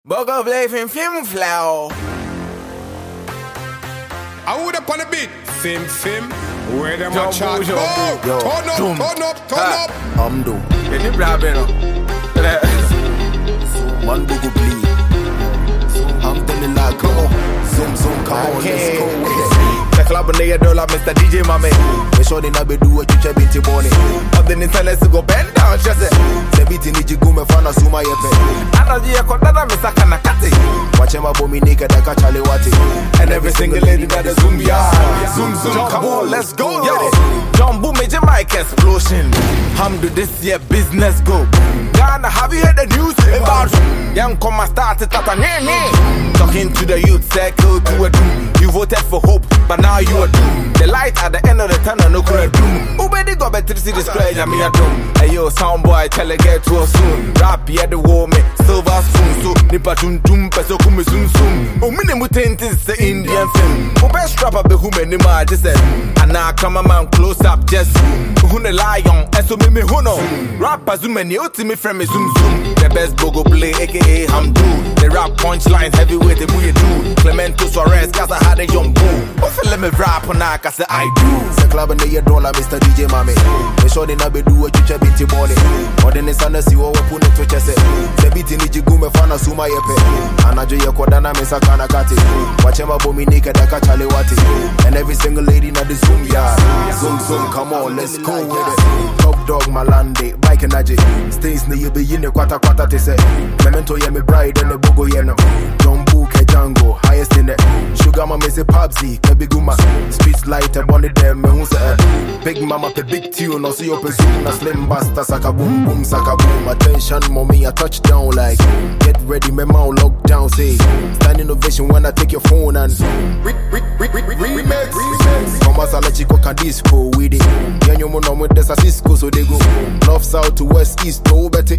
Bogo blijf in Flimflauw. I would up on the beat. Fim, where them a chat? Turn up. Amdo. Je niet blij bent. Man Bogo bleed. I'm telling like, come on. Zoom, come on, let's go with it. The club and they dollar, Mr. DJ Mame. They sure they not be do what you check into morning. Up the Nissan, let's go bend down, just it. Say beating it, you go me fan of Suma Yepe. I know you got that, Mr. Kanakati. Watch him up me naked, I catch Charlie Watty. And every single lady got a zoom, yeah. Zoom, come on, let's go. Yo, Jumbo major mic explosion. Do this year business go. Ghana, have you heard the news about young come and start it at a talking to the youth circle to a doom. You voted for hope, but now you are doomed. The light at the end of the tunnel, no credit doom. Who better go better to see this crazy? I'm here doom. Hey yo, sound boy, tell it get to us soon. Rap yeah the war me, silver spoon. So nipa chun tum, peso kume soon soon. Oh minimum tent is the Indian film. Oh best rapper be who many ma just said. And now come a man close up just who the lion. And so me who know. Rappers who many ultimate friend me zoom zoom. The best bogo play, aka Hamdu. The rap punchlines heavyweight, the way you do. Clemento Suarez, cause I had a young boo. Let me rap on that, cause I do. Say club and they dollar, Mr. DJ Mame. They sure they not be do what you check into morning. Or then it's under see what we put it to chest. Say beating it, you go me fan of Suma Yepe. And I do your Kodana, Mr. Kanakati. Watch him up me naked, I catch Charlie Watty. And every single lady na the Zoom yard. Zoom, come on, let's go with it. Top dog, Malande, bike and Naji. Stays near you be in the quarter to say. Memento, yeah, me bride and the Bogo, yeah, no. Jumbo, Django, highest in it. Sugar mama say Pabsy, Kebiguma. Streets light and bonnet them, me who's Big mama, the big tune, no see open soon. A slim basta, saka boom, boom, saka boom. Attention, mommy, a touchdown like. Get ready, me mouth locked down, say. Stand innovation when I take your phone and remix. Mama sala chico can disco with it. Yanyo mo no with the Cisco, so they go north, south to west, east, no better.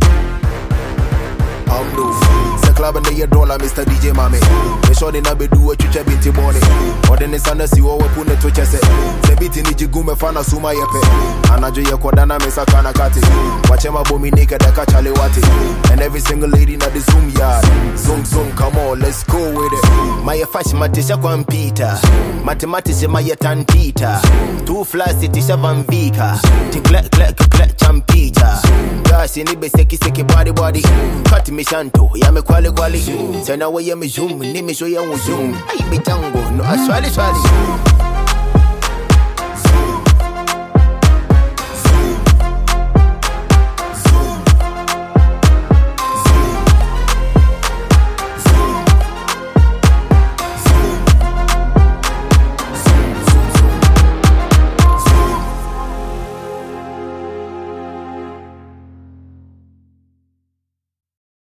Say club and they dollar, Mr. DJ Mame. They sure they not be do what you check into morning. Or then it's under see what we put it to chest. Say beating it, you go me fan of Suma Yepe. And I do your Kodana, Mr. Kanakati. Watch him up me naked, I catch Charlie Watty. And every single lady na the Zoom yard. Zoom, come on, let's go with it. My fashion matisha compita. Mathematics my tantita. Two flies it is a van vika. Tick clack champita. Gosh, in the seki body. Cut me shanto, ya me quali. Send away ya me zoom, ni me show ya zoom. I be tango, no I swally.